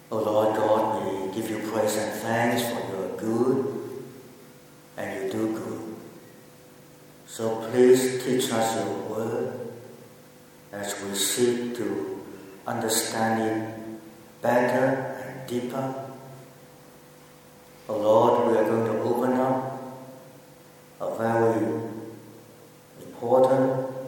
O Lord God, we give you praise and thanks for you are good and you do good. So please teach us your word as we seek to understand it better and deeper. O Lord, we are going to open up a very important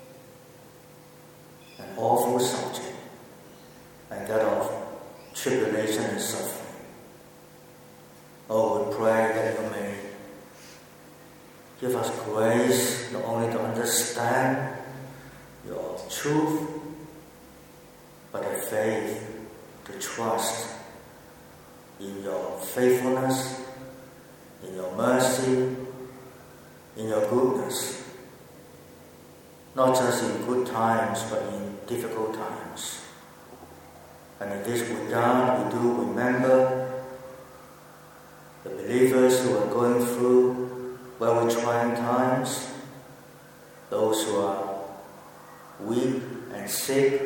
and awful subject, and that of tribulation and suffering. Oh, we pray that you may give us grace not only to understand your truth, but a faith to trust in your faithfulness, in your mercy, in your goodness, not just in good times, but in difficult times. And in this regard, we do remember the believers who are going through very trying times, those who are weak and sick,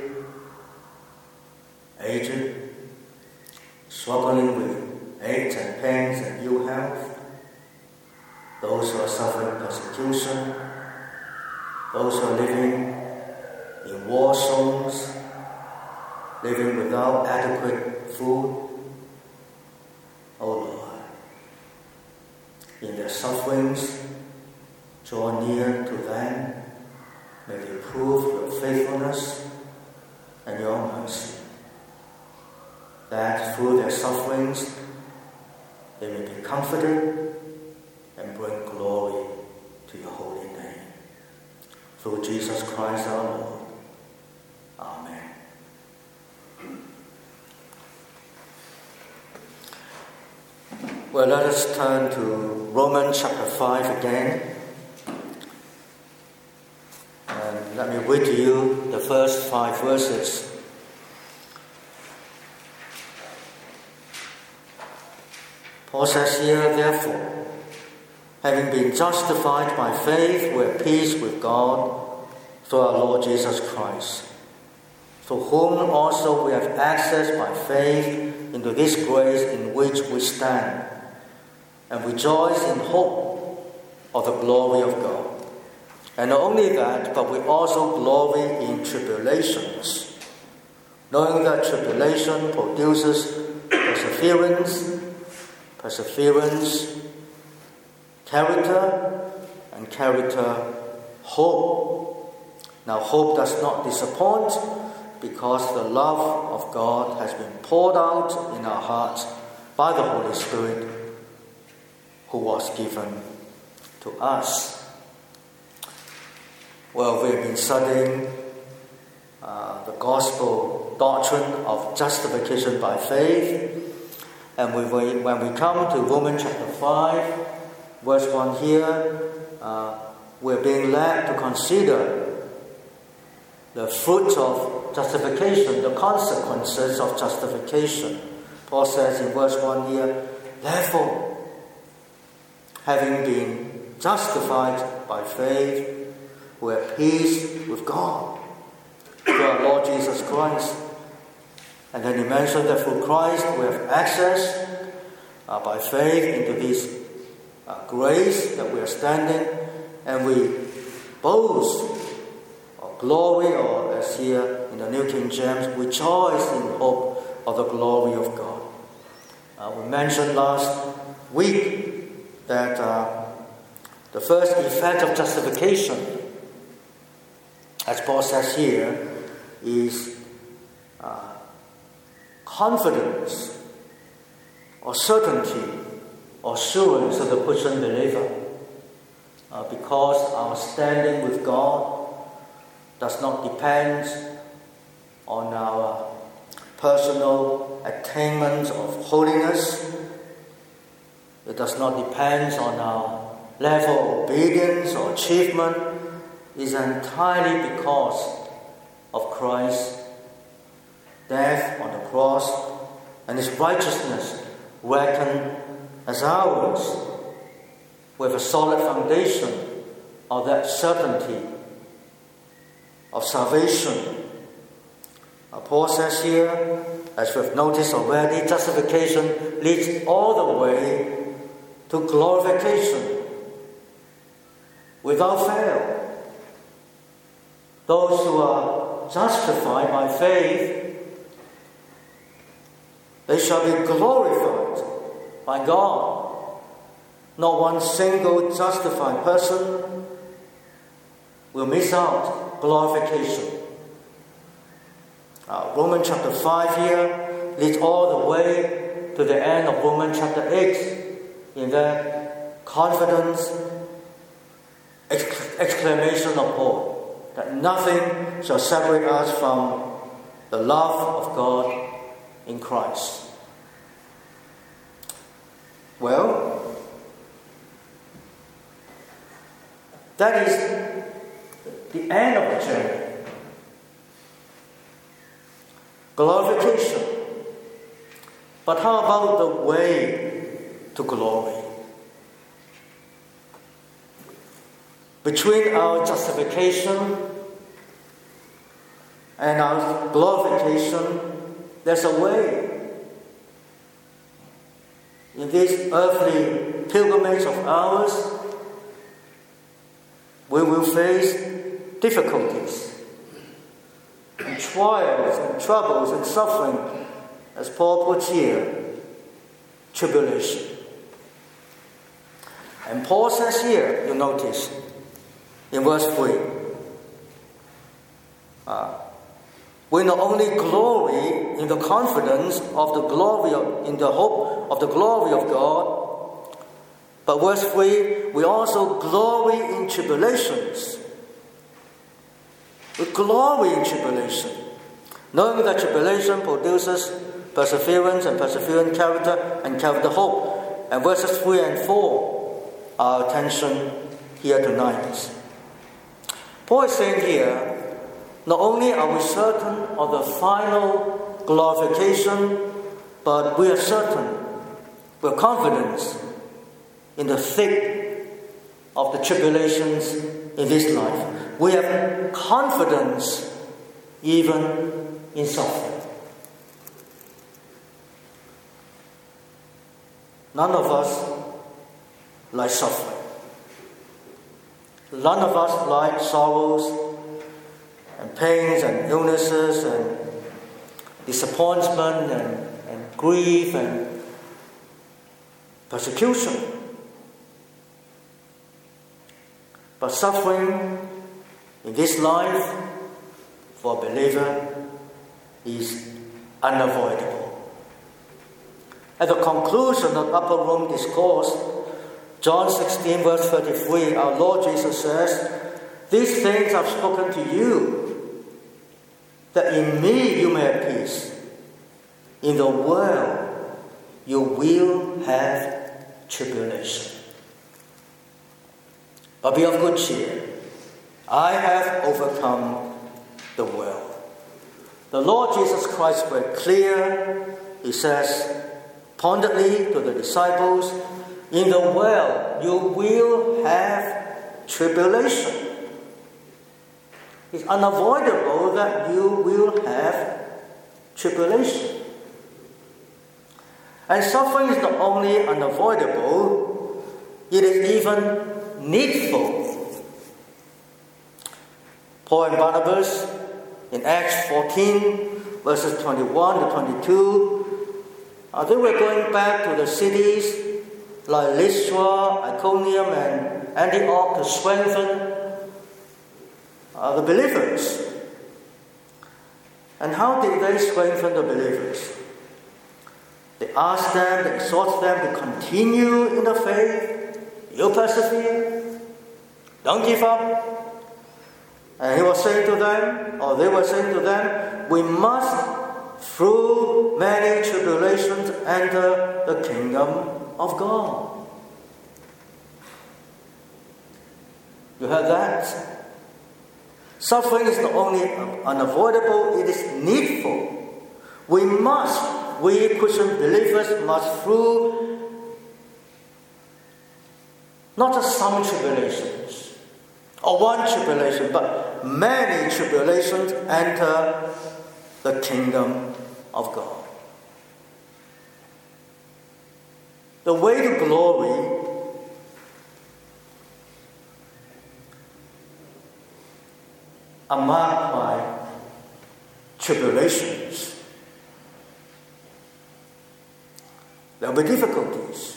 aged, struggling with aches and pains and ill health, those who are suffering persecution, those who are living in war zones, living without adequate food. O Lord, in their sufferings, draw near to them. May they prove your faithfulness and your mercy, that through their sufferings they may be comforted and bring glory to your holy name. Through Jesus Christ our Lord. Amen. Well, let us turn to Romans chapter 5 again. And let me read to you the first 5 verses. Paul says here, therefore, having been justified by faith, we have peace with God through our Lord Jesus Christ, through whom also we have access by faith into this grace in which we stand, and rejoice in hope of the glory of God. And not only that, but we also glory in tribulations, knowing that tribulation produces perseverance, character, and character, hope. Now hope does not disappoint, because the love of God has been poured out in our hearts by the Holy Spirit who was given to us. Well, we've been studying the gospel doctrine of justification by faith, and when we come to Romans chapter 5, verse 1 here, we're being led to consider the fruit of justification, the consequences of justification. Paul says in verse 1 here, therefore, having been justified by faith, we have peace with God through our Lord Jesus Christ. And then he mentioned that through Christ we have access by faith into this grace that we are standing, and we boast or glory, or as here in the New King James, rejoice in hope of the glory of God. We mentioned last week that the first effect of justification, as Paul says here, is confidence or certainty or assurance of the Christian believer, because our standing with God does not depend on our personal attainment of holiness. It does not depend on our level of obedience or achievement. It is entirely because of Christ's death on the cross and his righteousness reckoned as ours, with a solid foundation of that certainty of salvation Paul says here, as we've noticed already, justification leads all the way to glorification without fail. Those who are justified by faith, they shall be glorified by God. Not one single justified person will miss out glorification. Romans chapter 5 here leads all the way to the end of Romans chapter 8 in that confidence exclamation of Paul that nothing shall separate us from the love of God in Christ. Well, that is the end of the journey. Glorification. But how about the way to glory? Between our justification and our glorification, there's a way. In this earthly pilgrimage of ours, we will face difficulties and trials and troubles and suffering, as Paul puts here, tribulation. And Paul says here, you notice, in verse 3, we not only glory in the confidence of the glory, in the hope of the glory of God, but verse 3, we also glory in tribulations. We glory in tribulation, knowing that tribulation produces perseverance, and perseverance character, and character hope. And verses 3 and 4 are our attention here tonight. Paul is saying here, not only are we certain of the final glorification, but we are certain, we're confident in the thick of the tribulations in this life. We have confidence even in suffering. None of us like suffering. None of us like sorrows and pains and illnesses and disappointment and grief and persecution. But suffering in this life for a believer is unavoidable. At the conclusion of Upper Room Discourse, John 16 verse 33, our Lord Jesus says, "These things I've spoken to you, that in me you may have peace. In the world you will have tribulation. But be of good cheer. I have overcome the world." The Lord Jesus Christ was clear. He says pointedly to the disciples, in the world you will have tribulation. It's unavoidable that you will have tribulation. And suffering is not only unavoidable, it is even needful. Paul and Barnabas in Acts 14 verses 21 to 22, they were going back to the cities like Lystra, Iconium, and Antioch to strengthen the believers. And how did they strengthen the believers? They asked them, they exhorted them to continue in the faith. You persevere. Don't give up. And he was saying to them, or they were saying to them, we must, through many tribulations, enter the kingdom of God. You heard that? Suffering is not only unavoidable, it is needful. We Christian believers must through not just some tribulations, or one tribulation, but many tribulations enter the kingdom of God. The way to glory are marked by tribulations. There will be difficulties.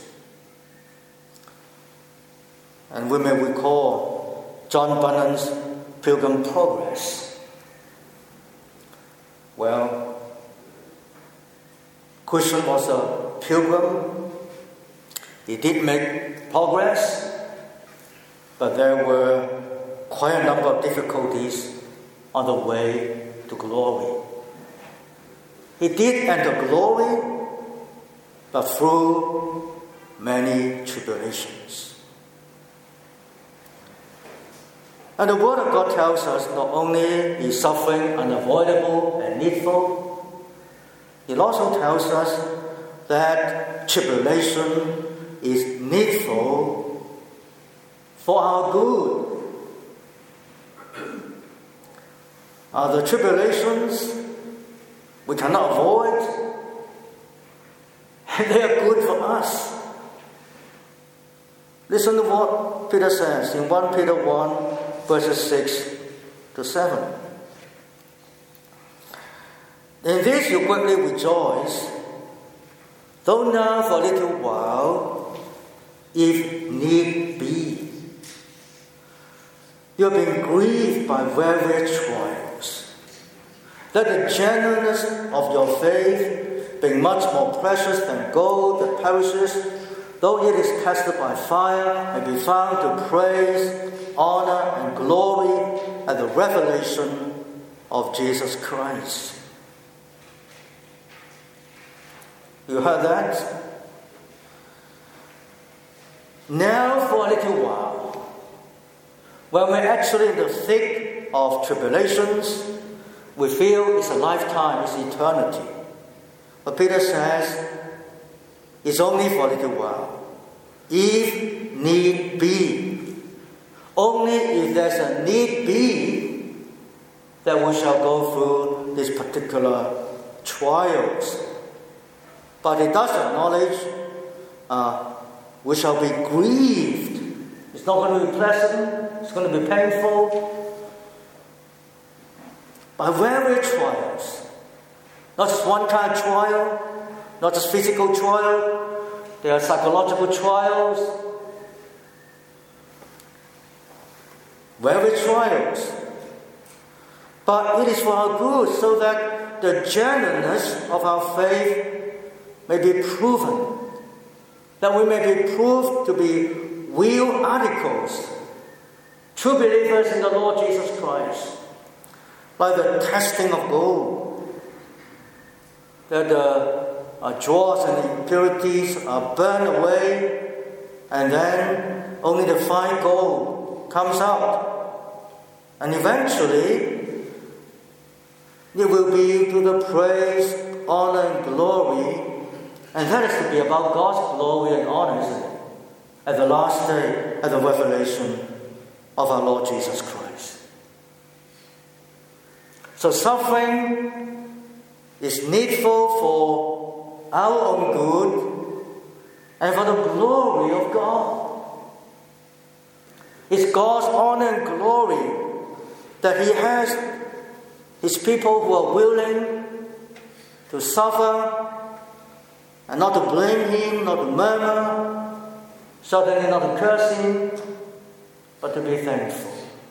And we may recall John Bunnon's Pilgrim Progress. Well, Christian was a pilgrim. He did make progress, but there were quite a number of difficulties on the way to glory. He did enter glory, but through many tribulations. And the Word of God tells us not only is suffering unavoidable and needful, it also tells us that tribulation is needful for our good. The tribulations we cannot avoid, and they are good for us. Listen to what Peter says in 1 Peter 1, verses 6 to 7. In this you greatly rejoice, though now for a little while, if need be, you have been grieved by various trials. Let the genuineness of your faith, being much more precious than gold that perishes, though it is tested by fire, may be found to praise, honor, and glory at the revelation of Jesus Christ. You heard that? Now for a little while, when we're actually in the thick of tribulations, we feel it's a lifetime, it's eternity. But Peter says, it's only for a little while. If need be. Only if there's a need be that we shall go through these particular trials. But it does acknowledge we shall be grieved. It's not going to be pleasant. It's going to be painful. By various trials. Not just one kind of trial. Not just physical trial. There are psychological trials. Various trials. But it is for our good, so that the genuineness of our faith may be proven. That we may be proved to be real articles, true believers in the Lord Jesus Christ. Like the testing of gold, that the dross and impurities are burned away, and then only the fine gold comes out. And eventually, it will be to the praise, honor, and glory. And that is to be about God's glory and honor, isn't it? At the last day, at the revelation of our Lord Jesus Christ. So suffering is needful for our own good and for the glory of God. It's God's honor and glory that He has His people who are willing to suffer and not to blame Him, not to murmur, certainly not to curse Him, but to be thankful.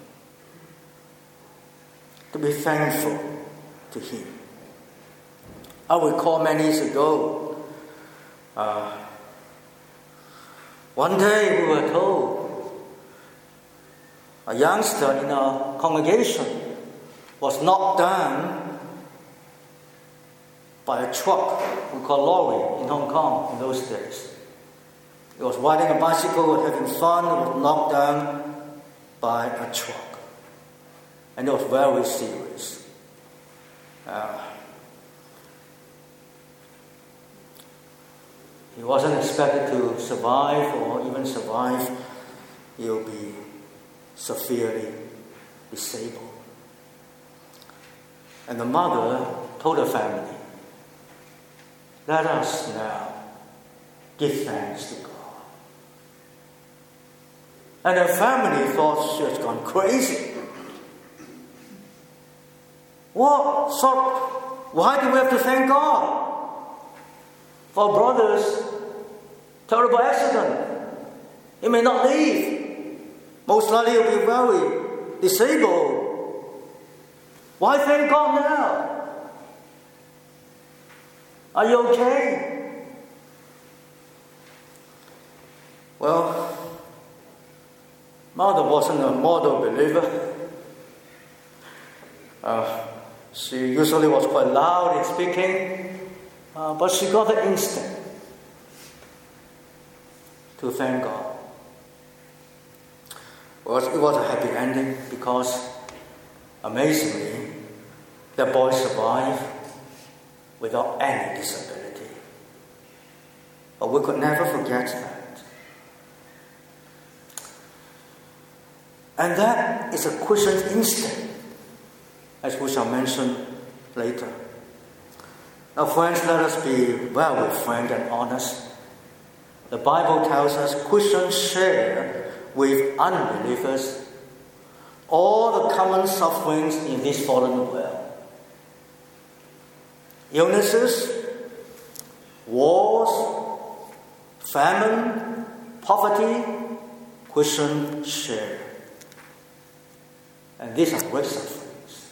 To be thankful to Him. I recall many years ago, one day we were told a youngster in a congregation was knocked down by a truck we call lorry in Hong Kong in those days. He was riding a bicycle, having fun, and was knocked down by a truck. And it was very serious. He wasn't expected to survive or even survive. He'll be severely disabled. And the mother told the family, let us now give thanks to God. And the family thought she has gone crazy. What? So, why do we have to thank God? For brother's terrible accident. He may not live. Most likely he'll be very disabled. Why thank God now? Are you okay? Well, Mother wasn't a model believer. She usually was quite loud in speaking, but she got the instinct to thank God. Well, it was a happy ending because, amazingly, the boy survived without any disability. But we could never forget that. And that is a Christian instinct, as we shall mention later. Now, friends, let us be very frank and honest. The Bible tells us Christians share with unbelievers all the common sufferings in this fallen world. Illnesses, wars, famine, poverty, Christians share. And these are great sufferings.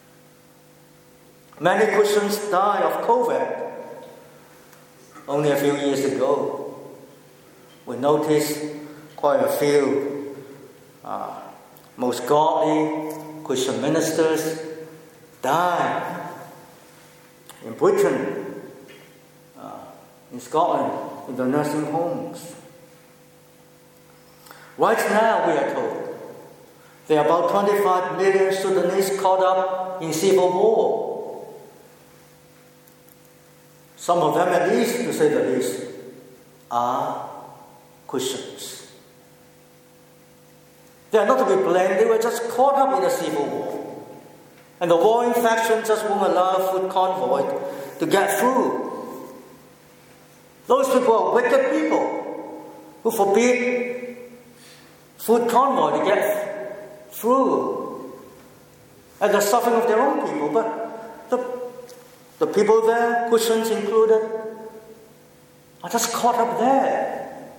Many Christians died of COVID. Only a few years ago, we noticed quite a few most godly Christian ministers died in Britain, in Scotland, in the nursing homes. Right now, we are told, there are about 25 million Sudanese caught up in civil war. Some of them, at least, to say the least, are Christians. They are not to be blamed, they were just caught up in a civil war. And the warring faction just won't allow a food convoy to get through. Those people are wicked people who forbid food convoy to get through at the suffering of their own people. But the people there, Christians included, are just caught up there.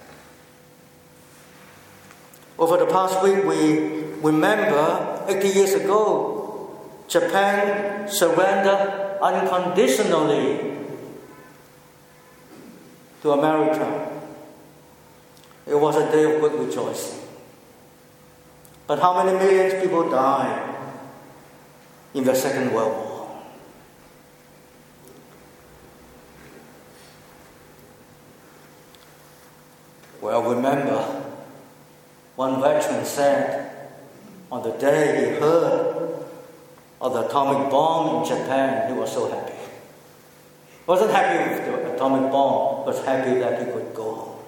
Over the past week, we remember 80 years ago, Japan surrendered unconditionally to America. It was a day of great rejoicing. But how many millions of people died in the Second World War? Well, remember, one veteran said on the day he heard of the atomic bomb in Japan, he was so happy. He wasn't happy with the atomic bomb, but happy that he could go home.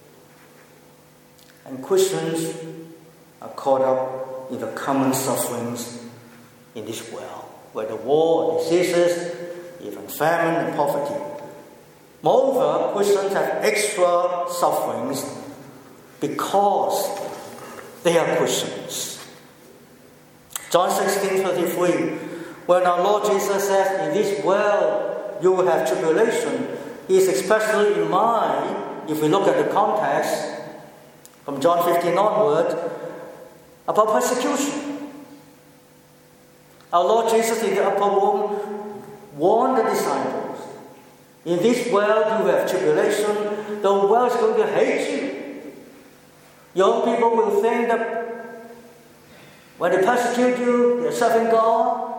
And Christians are caught up in the common sufferings in this world, where the war, diseases, even famine and poverty. Moreover, Christians have extra sufferings because they are Christians. John 16:33, when our Lord Jesus says, in this world you will have tribulation, he is especially in mind, if we look at the context, from John 15 onward, about persecution. Our Lord Jesus in the upper room warned the disciples, in this world you have tribulation, the world is going to hate you. Young people will think that when they persecute you, they're serving God.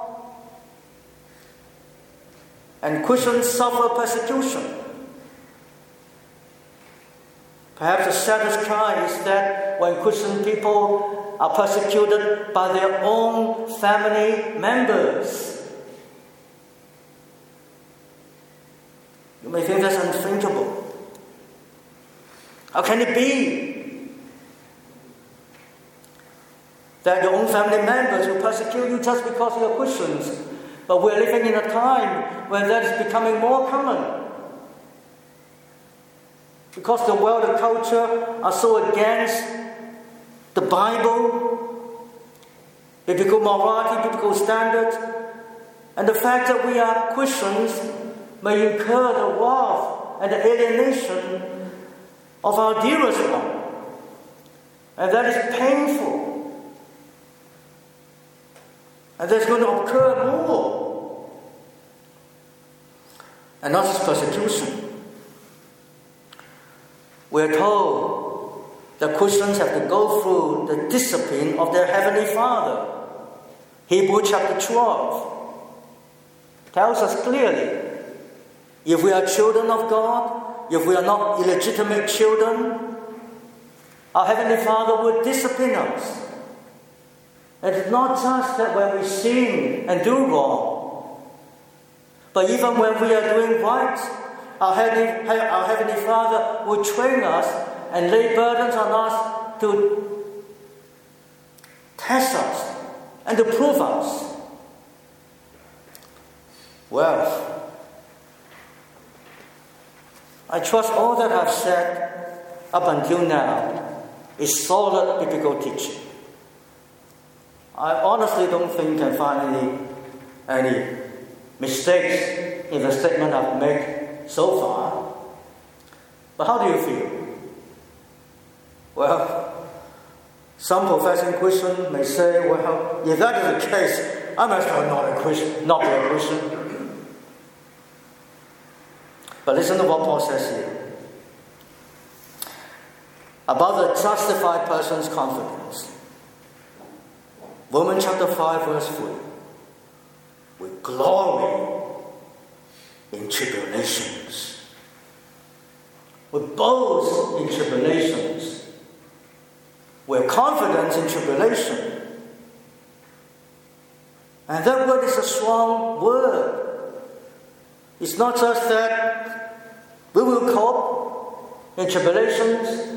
And Christians suffer persecution. Perhaps the saddest cry is that when Christian people are persecuted by their own family members. You may think that's unthinkable. How can it be that your own family members will persecute you just because you are Christians? But we're living in a time when that is becoming more common. Because the world and culture are so against the Bible, biblical morality, biblical standards, and the fact that we are Christians may incur the wrath and the alienation of our dearest one. And that is painful. And that's going to occur more. And not just persecution. We're told that Christians have to go through the discipline of their Heavenly Father. Hebrews chapter 12 tells us clearly, if we are children of God, if we are not illegitimate children, our Heavenly Father will discipline us. And it's not just that when we sin and do wrong, but even when we are doing right, our Heavenly Father will train us and lay burdens on us to test us and to prove us. Well, I trust all that I've said up until now is solid biblical teaching. I honestly don't think I can find any mistakes in the statement I've made so far. But how do you feel? Well, some professing Christians may say, well, if that is the case, I must not be a Christian. But listen to what Paul says here. About the justified person's confidence. Romans chapter 5 verse 3. We glory in tribulations. We boast in tribulations. We're confident in tribulation. And that word is a strong word. It's not just that we will cope in tribulations,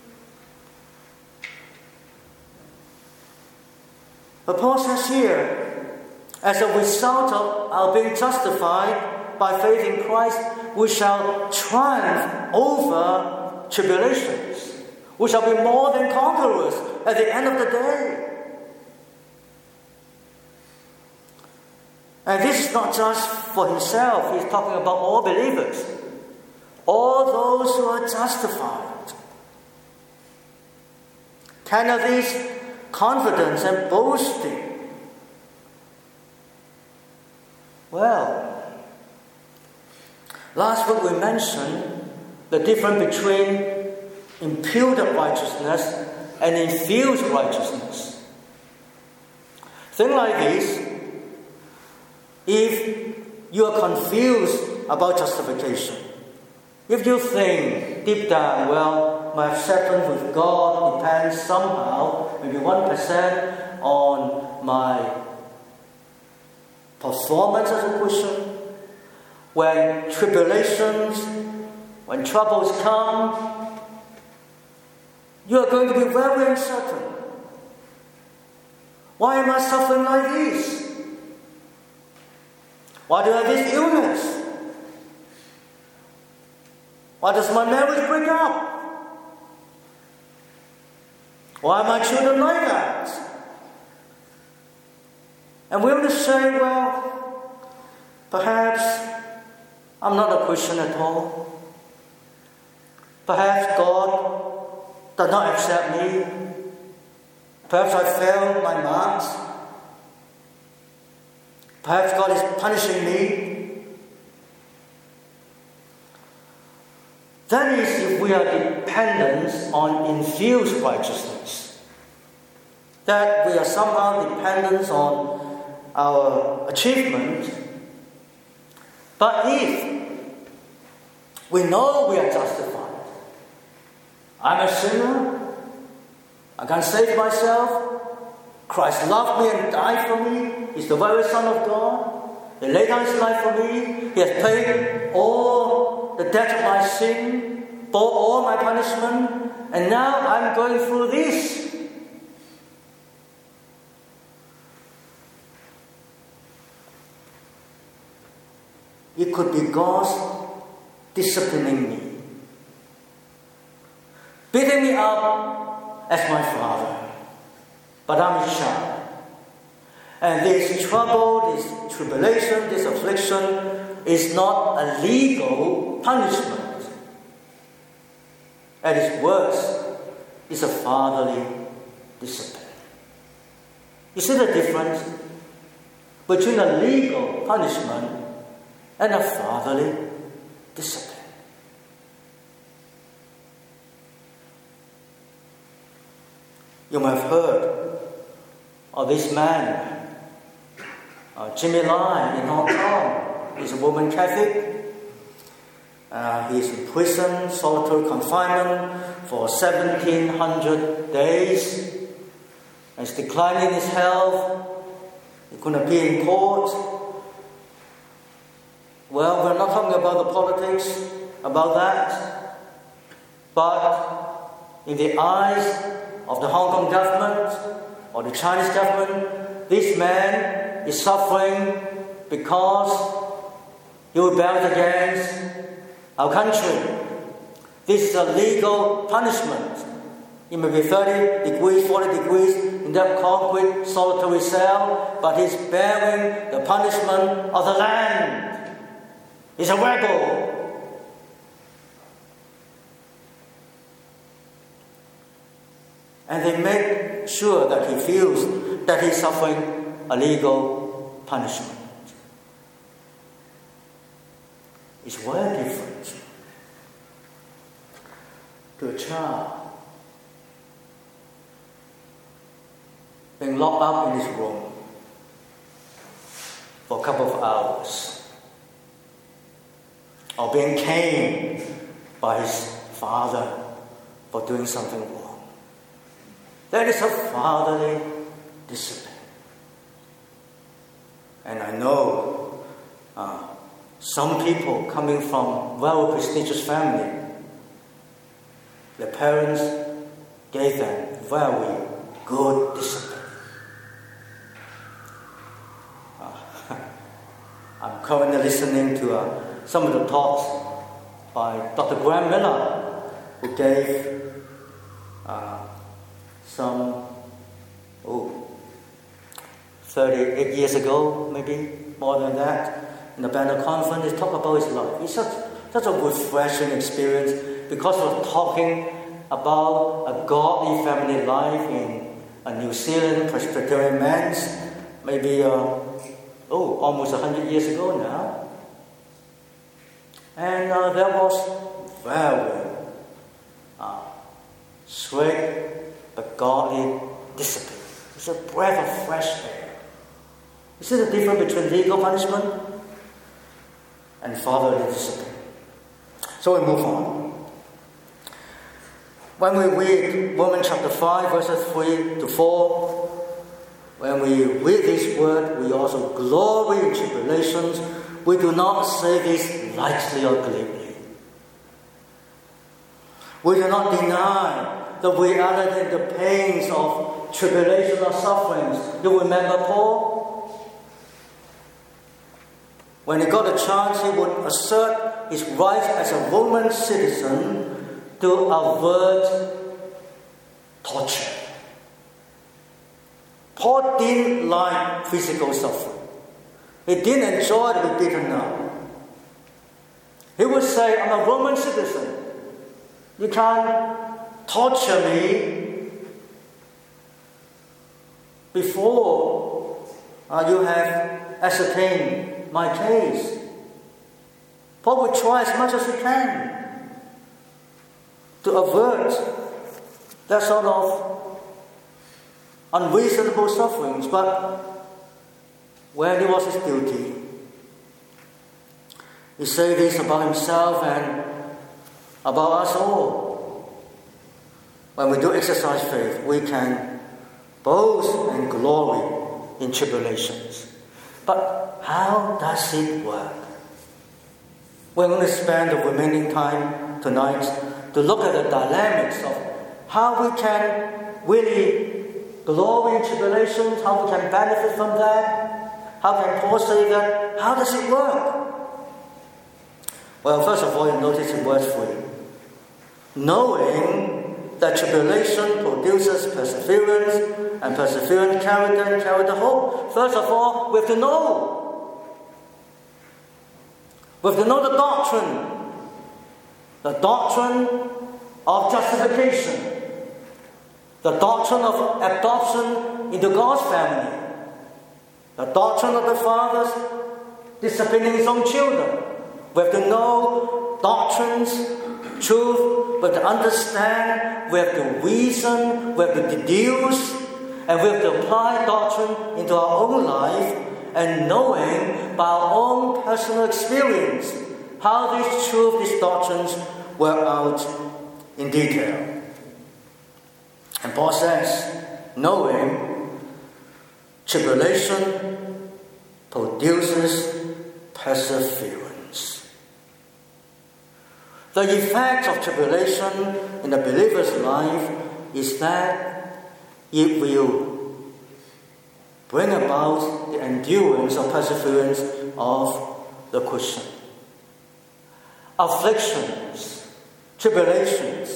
but Paul says here, as a result of our being justified by faith in Christ, we shall triumph over tribulations. We shall be more than conquerors at the end of the day. And this is not just for himself. He's talking about all believers. All those who are justified. Kind of this confidence and boasting. Well, last week we mentioned the difference between imputed righteousness and infused righteousness. Things like this. If you are confused about justification, if you think deep down, well, my acceptance with God depends somehow, maybe 1% on my performance as a Christian, when tribulations, when troubles come, you are going to be very uncertain. Why am I suffering like this? Why do I have this illness? Why does my marriage break up? Why are my children like that? And we want to say, well, perhaps I'm not a Christian at all. Perhaps God does not accept me. Perhaps I failed my marks. Perhaps God is punishing me. That is if we are dependent on infused righteousness. That we are somehow dependent on our achievement. But if we know we are justified, I'm a sinner, I can't save myself, Christ loved me and died for me. He's the very Son of God. He laid down his life for me. He has paid all the debt of my sin, bore all my punishment, and now I'm going through this. God disciplining me, beating me up as my father. But I'm his child. And this trouble, this tribulation, this affliction is not a legal punishment. At its worst, it's a fatherly discipline. You see the difference between a legal punishment and a fatherly discipline? You might have heard of this man, Jimmy Lai in Hong Kong. He's a Roman Catholic. He's in prison, solitary confinement for 1,700 days. He's declining his health. He couldn't appear in court. Well, we're not talking about the politics, about that. But in the eyes of the Hong Kong government or the Chinese government, this man is suffering because he rebelled against our country. This is a legal punishment. It may be 30 degrees, 40 degrees in that concrete solitary cell, but he's bearing the punishment of the land. He's a rebel. And they make sure that he feels that he's suffering a legal punishment. It's very different to a child being locked up in his room for a couple of hours, or being caned by his father for doing something wrong. That is a fatherly discipline. And I know some people coming from very prestigious family, their parents gave them very good discipline. I'm currently listening to some of the talks by Dr. Graham Miller, who gave some 38 years ago, maybe more than that, in the Banner Conference. He talked about his life. It's such a refreshing experience because we're talking about a godly family life in a New Zealand Presbyterian man's, maybe almost 100 years ago now. And there was very straight but godly discipline. It's a breath of fresh air. You see the difference between legal punishment and fatherly discipline. So we move on. When we read Romans chapter 5, verses 3 to 4, when we read this word, we also glory in tribulations. We do not say this lightly or glibly. We do not deny the reality and the pains of tribulation or sufferings. You remember Paul? When he got a chance, he would assert his right as a Roman citizen to avert torture. Paul didn't like physical suffering. He didn't enjoy to be beaten up. He would say, I'm a Roman citizen. You can't torture me before you have ascertained my case. Paul would try as much as he can to avert that sort of unreasonable sufferings, but when it was his duty, he said this about himself and about us all. When we do exercise faith, we can boast and glory in tribulations. But how does it work? We're going to spend the remaining time tonight to look at the dynamics of how we can really glory in tribulations, how we can benefit from that, how can Paul say that, how does it work? Well, first of all, you notice in verse 3. Knowing that tribulation produces perseverance, and perseverance character, and character hope. First of all, we have to know. We have to know the doctrine. The doctrine of justification. The doctrine of adoption into God's family. The doctrine of the fathers disciplining his own children. We have to know doctrines, truth, we have to understand, we have to reason, we have to deduce, and we have to apply doctrine into our own life, and knowing by our own personal experience how these truths, these doctrines work out in detail. And Paul says, knowing tribulation produces perseverance. The effect of tribulation in the believer's life is that it will bring about the endurance or perseverance of the Christian. Afflictions, tribulations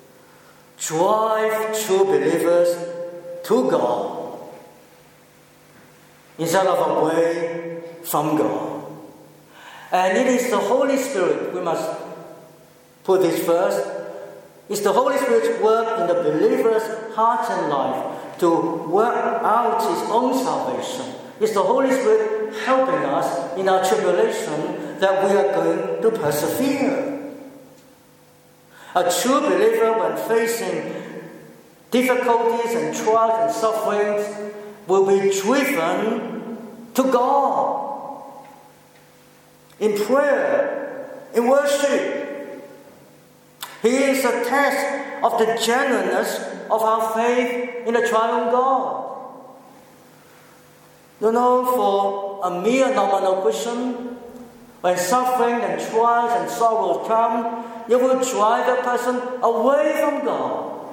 drive true believers to God instead of away from God. And it is the Holy Spirit, we must put this first, it's the Holy Spirit's work in the believer's heart and life to work out his own salvation. It's the Holy Spirit helping us in our tribulation that we are going to persevere. A true believer, when facing difficulties and trials and sufferings, will be driven to God in prayer, in worship. He is a test of the genuineness of our faith in the triune God. You know, for a mere nominal Christian, when suffering and trials and sorrows come, it will drive the person away from God.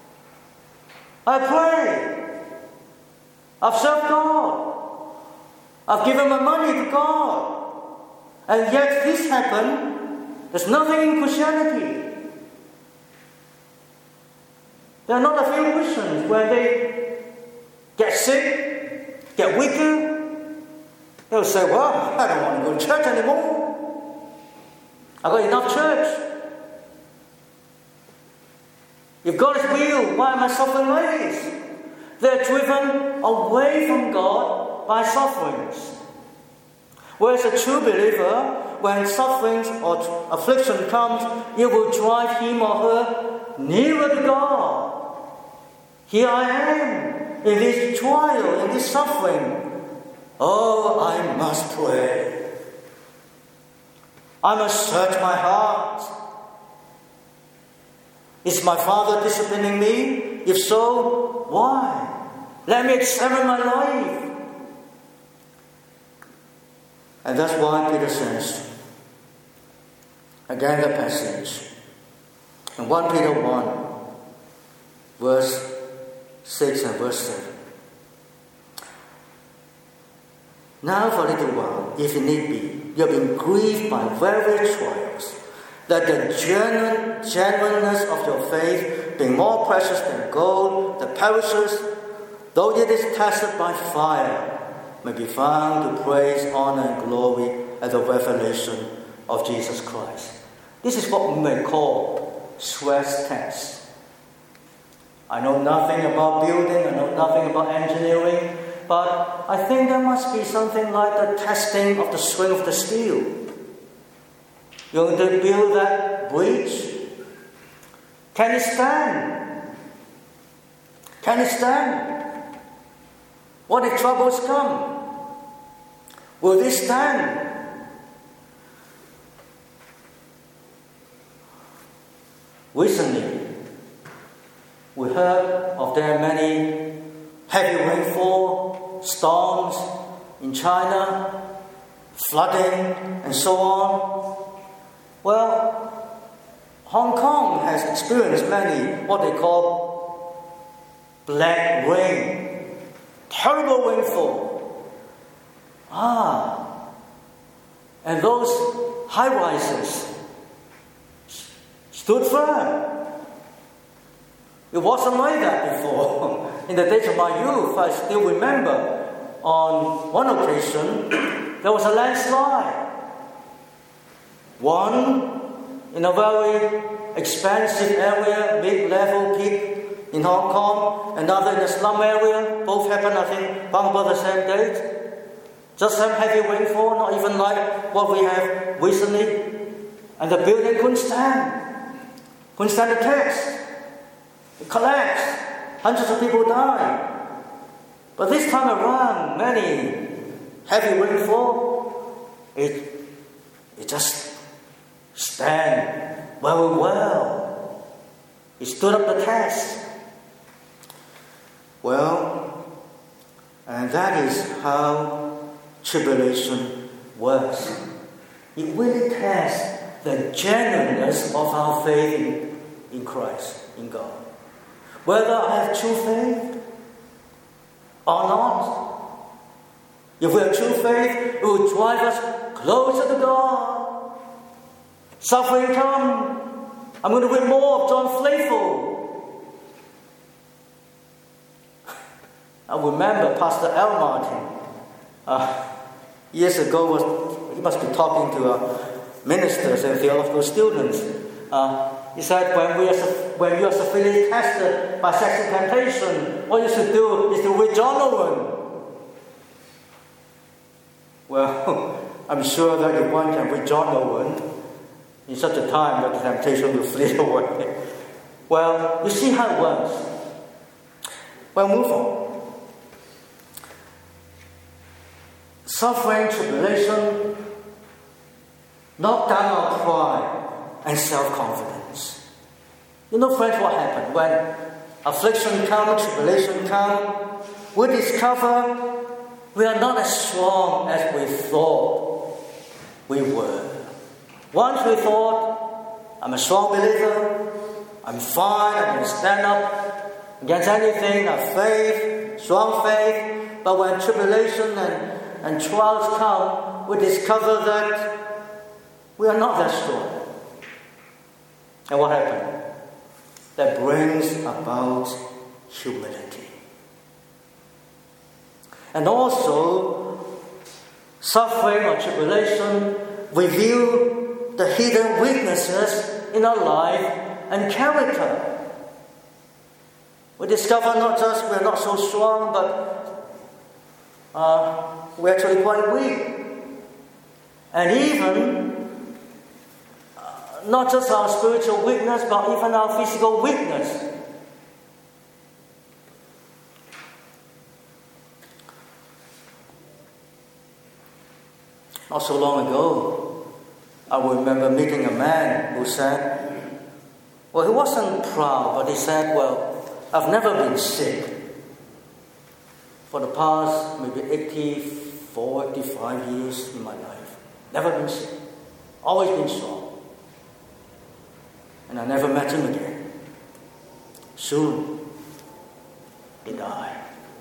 I pray. I've served God. I've given my money to God. And yet this happened. There's nothing in Christianity. There are not a few Christians when they get sick, get weaker, they'll say, well, I don't want to go to church anymore. I've got enough church. If God is real, why am I suffering like this? They're driven away from God by sufferings. Whereas a true believer, when sufferings or affliction comes, it will drive him or her nearer to God. Here I am, in this trial, in this suffering. Oh, I must pray. I must search my heart. Is my Father disciplining me? If so, why? Let me examine my life. And that's why Peter says, again the passage, in 1 Peter 1, verse 6 and verse 7. Now for a little while, if it need be, you have been grieved by various trials, that the genuineness of your faith, being more precious than gold that perishes, though it is tested by fire, may be found to praise, honor, and glory at the revelation of Jesus Christ. This is what we may call stress test. I know nothing about building, I know nothing about engineering, but I think there must be something like the testing of the strength of the steel. You're going to build that bridge. Can it stand? Can it stand? What if troubles come? Will it stand? Recently, we heard of there are many heavy rainfall, storms in China, flooding, and so on. Well, Hong Kong has experienced many what they call black rain, terrible rainfall. And those high rises stood firm. It wasn't like that before. In the days of my youth, I still remember on one occasion there was a landslide. One in a very expensive area, mid-level peak in Hong Kong, another in a slum area. Both happened, I think, about the same date. Just some heavy rainfall, not even like what we have recently. And the building couldn't stand the test. It collapsed. Hundreds of people died. But this time around, many heavy rainfall, it just stand very well. It stood up the test. Well, and that is how tribulation works. It really tests the genuineness of our faith in Christ, in God. Whether I have true faith or not. If we have true faith, it will drive us closer to God. Suffering come. I'm going to read more of John Flavel. I remember Pastor L. Martin. Years ago, he must be talking to ministers and theological students. He said, when you are severely tested by sexual temptation, what you should do is to read John Owen. Well, I'm sure that if one can read John Owen, in such a time that the temptation will flee away. Well, you see how it works. Well, move on. Suffering, tribulation, knock down our pride and self-confidence. You know, friends, what happened? When affliction comes, tribulation comes, we discover we are not as strong as we thought we were. Once we thought, I'm a strong believer, I'm fine, I can stand up against anything, I have faith, strong faith. But when tribulation and trials come, we discover that we are not that strong. And what happened? That brings about humility. And also, suffering or tribulation reveal the hidden weaknesses in our life and character. We discover not just we're not so strong, but we're actually quite weak. And even not just our spiritual weakness, but even our physical weakness. Not so long ago, I remember meeting a man who said, well, he wasn't proud, but he said, well, I've never been sick for the past maybe 84, 85 years in my life. Never been sick. Always been strong. And I never met him again. Soon, he died.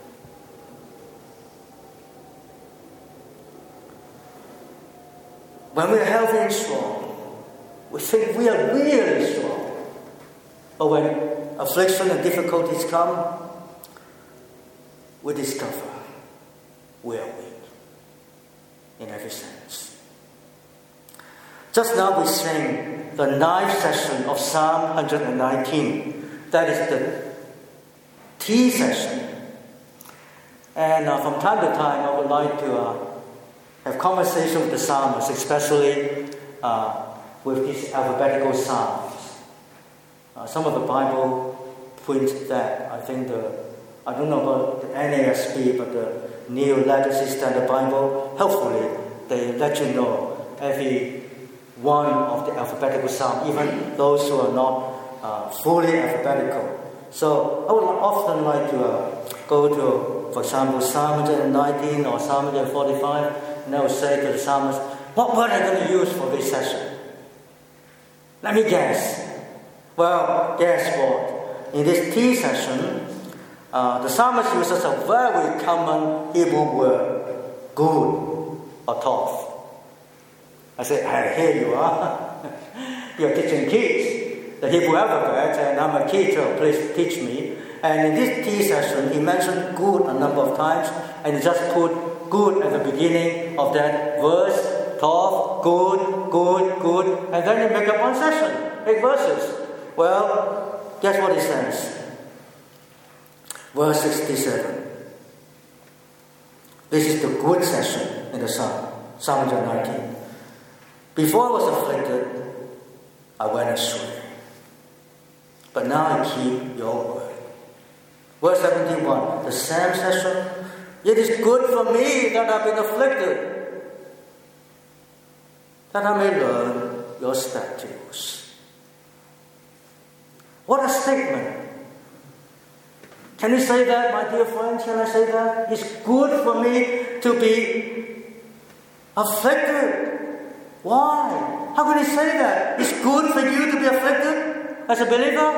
When we are healthy and strong, we think we are really strong. But when affliction and difficulties come, we discover we are weak in every sense. Just now we sang the 9th session of Psalm 119. That is the T session. And from time to time I would like to have conversation with the psalmists, especially with these alphabetical psalms. Some of the Bible print that. I think I don't know about the NASB, but the New Legacy Standard Bible, hopefully they let you know every one of the alphabetical psalms, even those who are not fully alphabetical. So I would often like to go to, for example, Psalm 119 or Psalm 145, and I would say to the psalmist, what word are you going to use for this session? Let me guess. Well, guess what? In this T session, the psalmist uses a very common Hebrew word, good or tov. I said, hey, here you are. You're teaching kids the Hebrew alphabet, and I'm a kid, so please teach me. And in this tea session, he mentioned good a number of times, and he just put good at the beginning of that verse, tov, good, and then he make up one session, 8 verses. Well, guess what he says? Verse 67. This is the good session in the Psalm 119. Before I was afflicted, I went astray. But now I keep your word. Verse 71, the same session. It is good for me that I've been afflicted, that I may learn your statutes. What a statement. Can you say that, my dear friends? Can I say that? It's good for me to be afflicted. Why? How can you say that? It's good for you to be afflicted as a believer?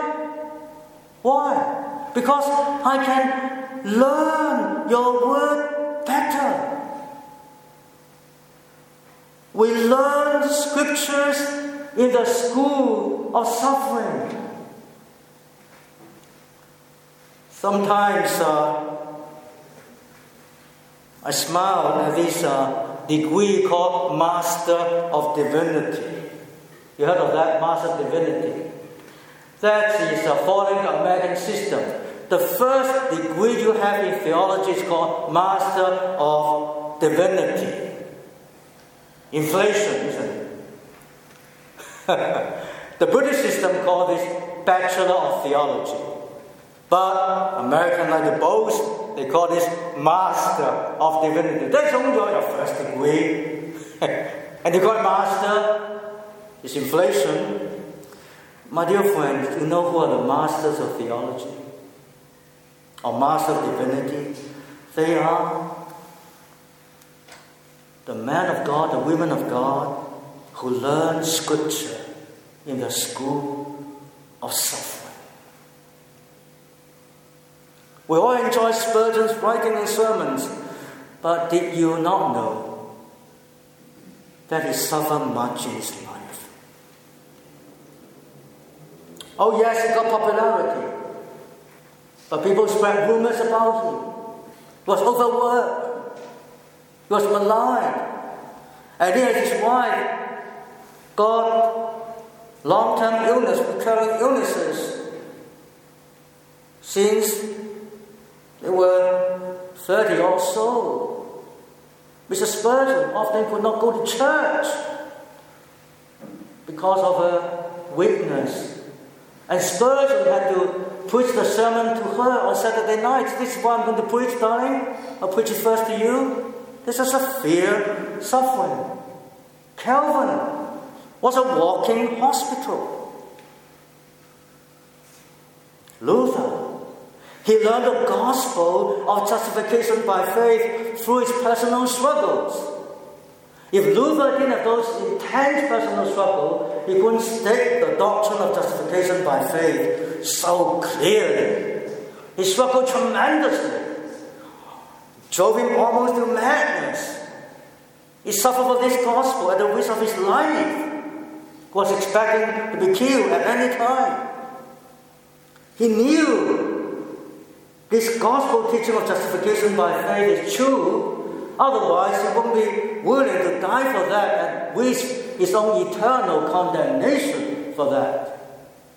Why? Because I can learn your word better. We learn scriptures in the school of suffering. Sometimes I smile at this degree called Master of Divinity. You heard of that? Master of Divinity. That is following the American system. The first degree you have in theology is called Master of Divinity. Inflation, isn't it? The British system called this Bachelor of Theology. But American, like the boast, they call this Master of Divinity. That's only your first degree. And they call it Master. It's inflation. My dear friends, you know who are the masters of theology? Or Master of Divinity? They are the men of God, the women of God, who learn Scripture in the school of suffering. We all enjoy Spurgeon's writing and sermons, but did you not know that he suffered much in his life? Oh yes, he got popularity, but people spread rumors about him. He was overworked. He was maligned. And he and his wife got long-term illness, recurring illnesses, since they were 30 or so. Mrs. Spurgeon often could not go to church because of her weakness. And Spurgeon had to preach the sermon to her on Saturday nights. This is what I'm going to preach, darling. I'll preach it first to you. This is a severe suffering. Calvin was a walking hospital. Luther, he learned the gospel of justification by faith through his personal struggles. If Luther didn't have those intense personal struggles, he couldn't state the doctrine of justification by faith so clearly. He struggled tremendously. Drove him almost to madness. He suffered for this gospel at the risk of his life. He was expecting to be killed at any time. He knew this gospel teaching of justification by faith is true. Otherwise, he wouldn't be willing to die for that and risk his own eternal condemnation for that.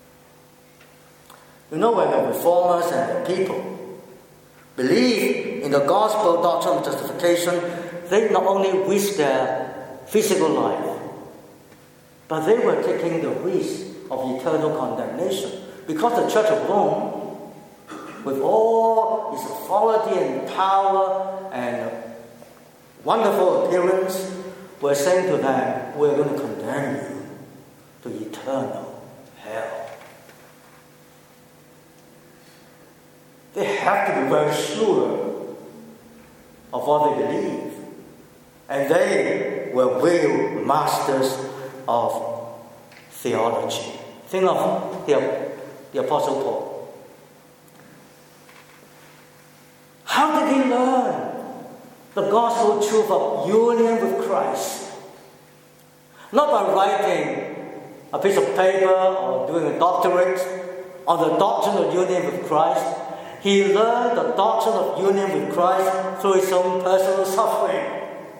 You know, when the reformers and the people believe in the gospel doctrine of justification, they not only risk their physical life, but they were taking the risk of eternal condemnation. Because the Church of Rome, with all its authority and power and wonderful appearance, were saying to them, we're going to condemn you to eternal hell. They have to be very sure of what they believe. And they were real masters of theology. Think of the Apostle Paul. How did he learn the gospel truth of union with Christ? Not by writing a piece of paper or doing a doctorate on the doctrine of union with Christ. He learned the doctrine of union with Christ through his own personal suffering.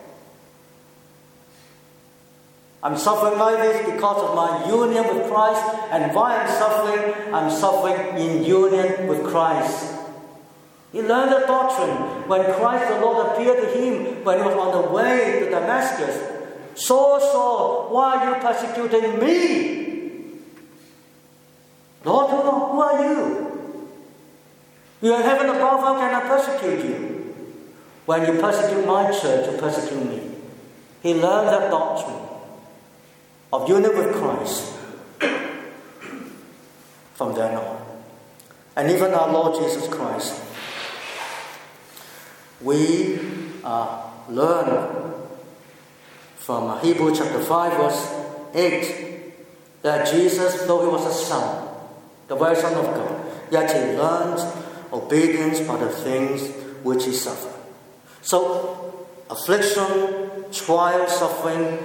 I'm suffering like this because of my union with Christ, and why I'm suffering in union with Christ. He learned the doctrine when Christ the Lord appeared to him when he was on the way to Damascus. Saul, Saul, why are you persecuting me? Lord, who are you? You are in heaven above, how can I persecute you? When you persecute my church, you persecute me. He learned that doctrine of union with Christ from then on. And even our Lord Jesus Christ, we learn from Hebrews chapter 5 verse 8 that Jesus, though he was a son, the very Son of God, yet he learned obedience by the things which he suffered. So affliction, trial, suffering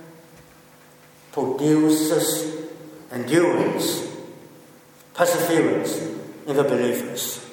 produces endurance, perseverance in the believers.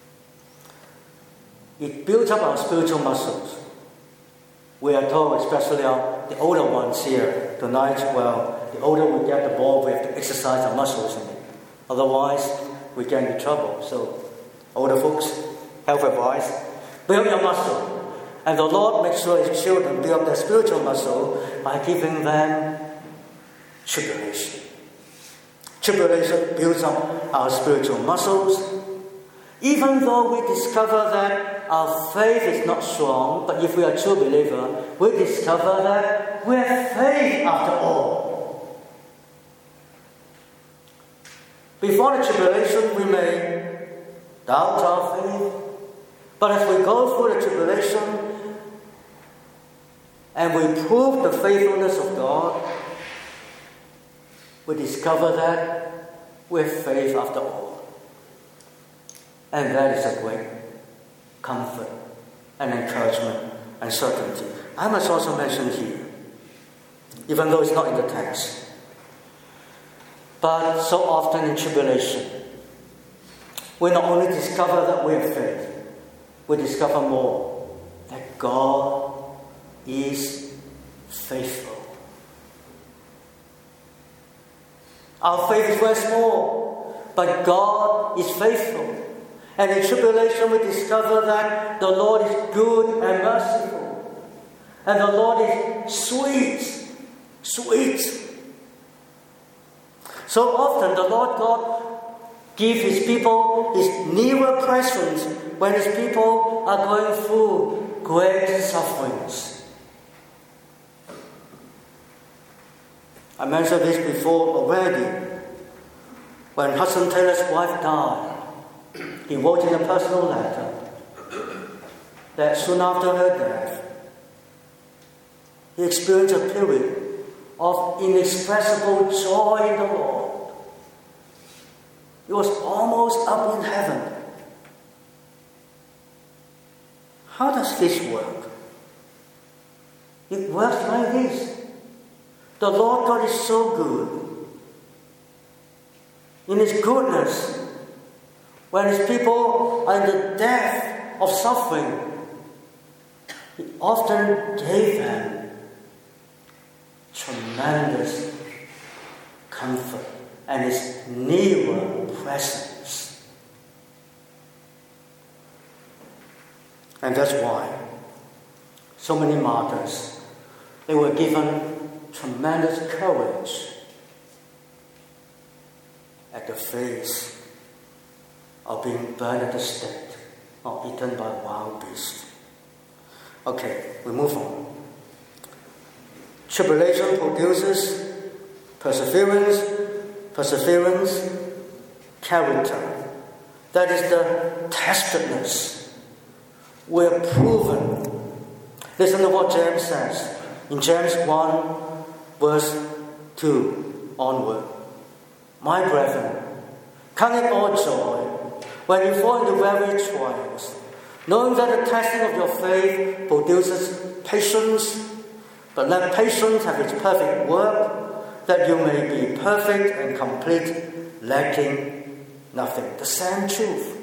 It builds up our spiritual muscles. We are told, especially the older ones here tonight, well, the older we get, the more we have to exercise our muscles in it. Otherwise, we get into trouble. So, older folks, health advice, build your muscle. And the Lord makes sure his children build up their spiritual muscle by giving them tribulation. Tribulation builds up our spiritual muscles. Even though we discover that our faith is not strong, but if we are a true believer, we discover that we have faith after all. Before the tribulation, we may doubt our faith, but as we go through the tribulation and we prove the faithfulness of God, we discover that we have faith after all. And that is a great comfort and encouragement and certainty. I must also mention here, even though it's not in the text, but so often in tribulation, we not only discover that we have faith, we discover more that God is faithful. Our faith is very small, but God is faithful. And in tribulation we discover that the Lord is good and merciful. And the Lord is sweet. So often the Lord God gives his people his nearer presence when his people are going through great sufferings. I mentioned this before already. When Hudson Taylor's wife died, he wrote in a personal letter that soon after her death, he experienced a period of inexpressible joy in the Lord. He was almost up in heaven. How does this work? It works like this. The Lord God is so good. In his goodness, when his people are in the depth of suffering, he often gave them tremendous comfort and his nearer presence. And that's why so many martyrs, they were given tremendous courage at the face of being burned at the stake or eaten by wild beasts. Okay, we move on. Tribulation produces perseverance, character. That is the testedness. We're proven. Listen to what James says in James 1 verse 2 onward. My brethren, count it all joy when you fall into various trials, knowing that the testing of your faith produces patience. But let patience have its perfect work, that you may be perfect and complete, lacking nothing. The same truth.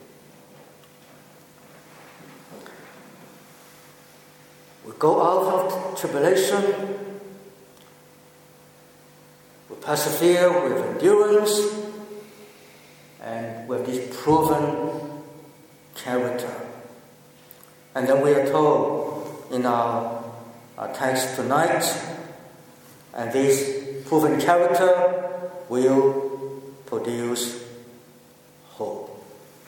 We go out of tribulation, we persevere with endurance, and with this proven character. And then we are told in our text tonight, and this proven character will produce hope.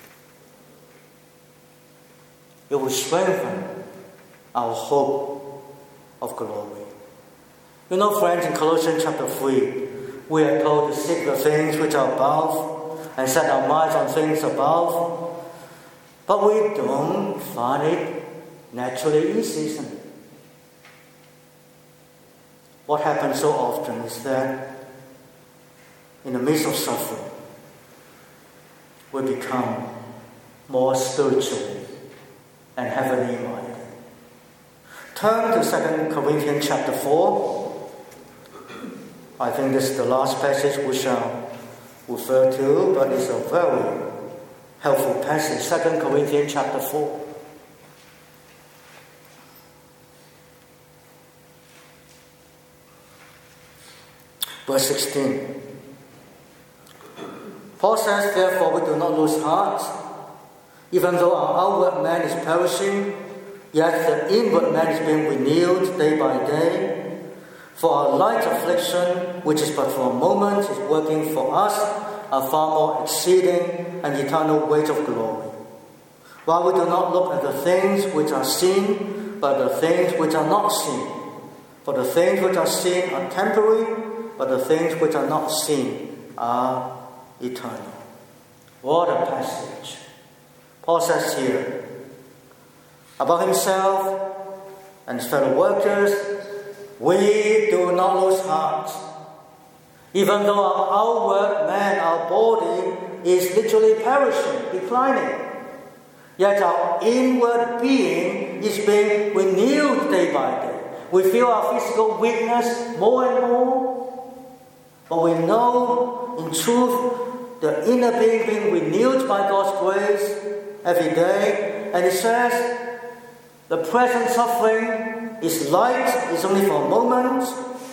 It will strengthen our hope of glory. You know, friends, in Colossians chapter 3, we are told to seek the things which are above and set our minds on things above. But we don't find it naturally easy, isn't it? What happens so often is that in the midst of suffering, we become more spiritually and heavenly minded. Turn to 2 Corinthians chapter 4. I think this is the last passage we shall refer to, but it's a very helpful passage. 2 Corinthians chapter 4. Verse 16. Paul says, therefore we do not lose heart, even though our outward man is perishing, yet the inward man is being renewed day by day. For our light affliction, which is but for a moment, is working for us a far more exceeding and eternal weight of glory. While we do not look at the things which are seen, but the things which are not seen. For the things which are seen are temporary, but the things which are not seen are eternal. What a passage. Paul says here about himself and his fellow workers, we do not lose heart. Even though our outward man, our body, is literally perishing, declining, yet our inward being is being renewed day by day. We feel our physical weakness more and more, but we know in truth the inner being renewed by God's grace every day. And it says the present suffering is light, it's only for a moment.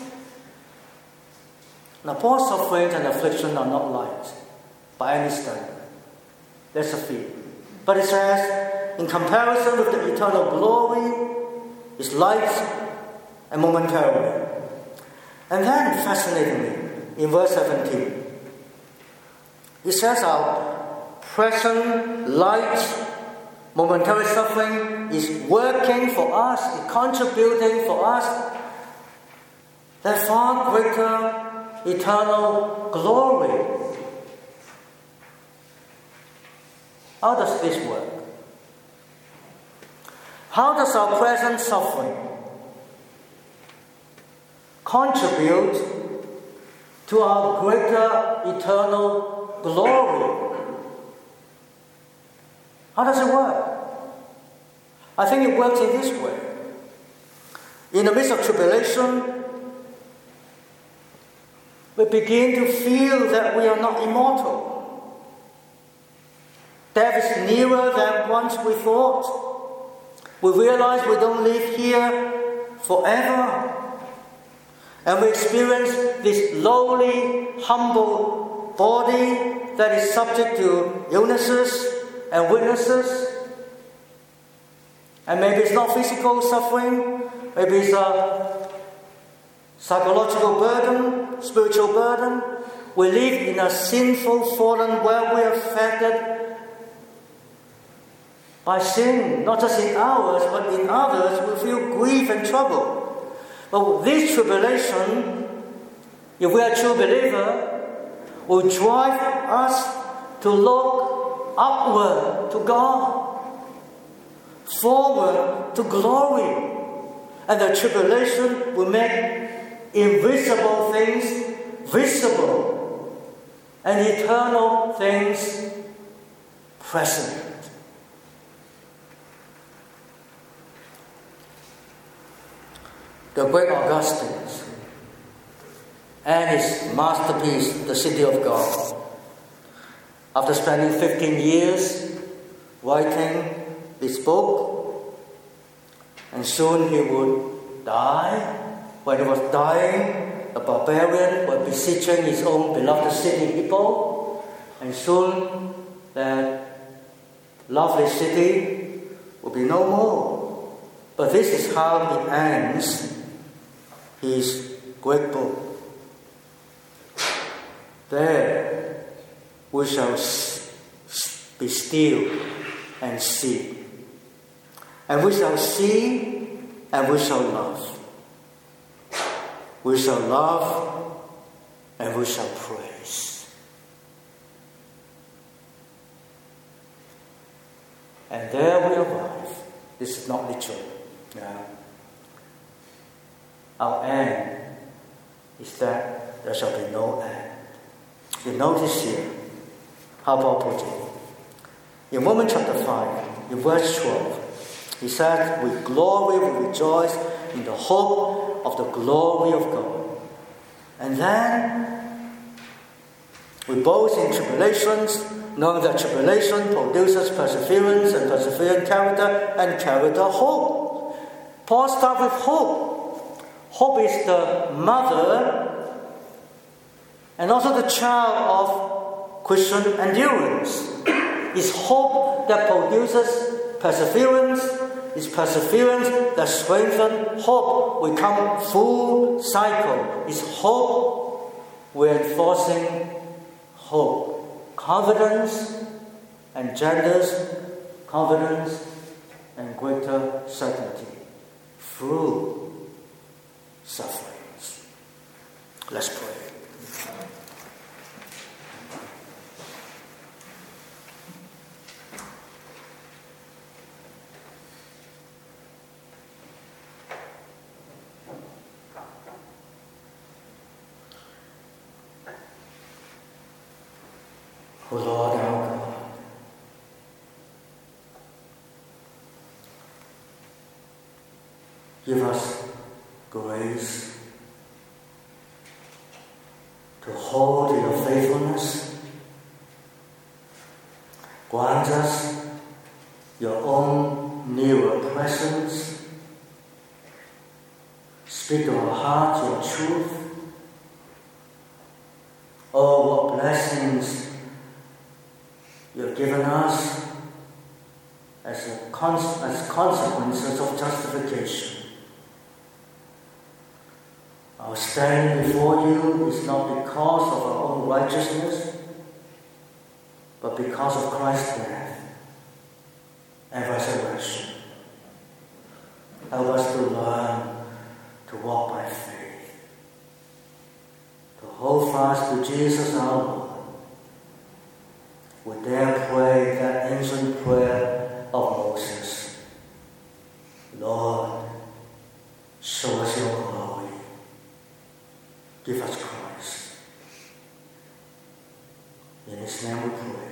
Now, Paul's sufferings and affliction are not light by any standard. That's a fear. But it says, in comparison with the eternal glory, it's light and momentarily. And then, fascinatingly, in verse 17, it says our present light, momentary suffering is working for us, is contributing for us that far greater eternal glory. How does this work? How does our present suffering contribute to our greater eternal glory? How does it work? I think it works in this way. In the midst of tribulation, we begin to feel that we are not immortal. Death is nearer than once we thought. We realize we don't live here forever. And we experience this lowly, humble body that is subject to illnesses and weaknesses. And maybe it's not physical suffering, maybe it's a psychological burden, spiritual burden. We live in a sinful, fallen world. We are affected by sin, not just in ours, but in others. We feel grief and trouble. But this tribulation, if we are a true believer, will drive us to look upward to God, forward to glory. And the tribulation will make invisible things visible and eternal things present. the great Augustine, and his masterpiece, The City of God. After spending 15 years writing this book, and soon he would die. When he was dying, the barbarian was besieging his own beloved city, Hippo, and soon that lovely city will be no more. But this is how he ends his great book. There we shall be still and see. And we shall see and we shall love. We shall love and we shall praise. And there we arrive. This is not literal. Yeah. Our end is that there shall be no end. You notice here how Paul put it. In Romans chapter 5, in verse 12, he said, "We glory, we rejoice in the hope of the glory of God." And then we boast in tribulations, knowing that tribulation produces perseverance, and perseverance character, and character hope. Paul starts with hope. Hope is the mother and also the child of Christian endurance. It's hope that produces perseverance. It's perseverance that strengthens hope. We come full cycle. It's hope reinforcing hope. Confidence engenders confidence and greater certainty through sufferings. Let's pray. O Lord our God, give us grace to hold to your faithfulness. Grant us your own nearer presence. Speak to our hearts your truth. Oh, what blessings you have given us as consequences of justification. Our standing before you is not because of our own righteousness, but because of Christ's death and resurrection. Help us to learn to walk by faith, to hold fast to Jesus our Lord. We dare pray that ancient prayer of Moses. Lord, show us your glory. Give us Christ. In his name we pray.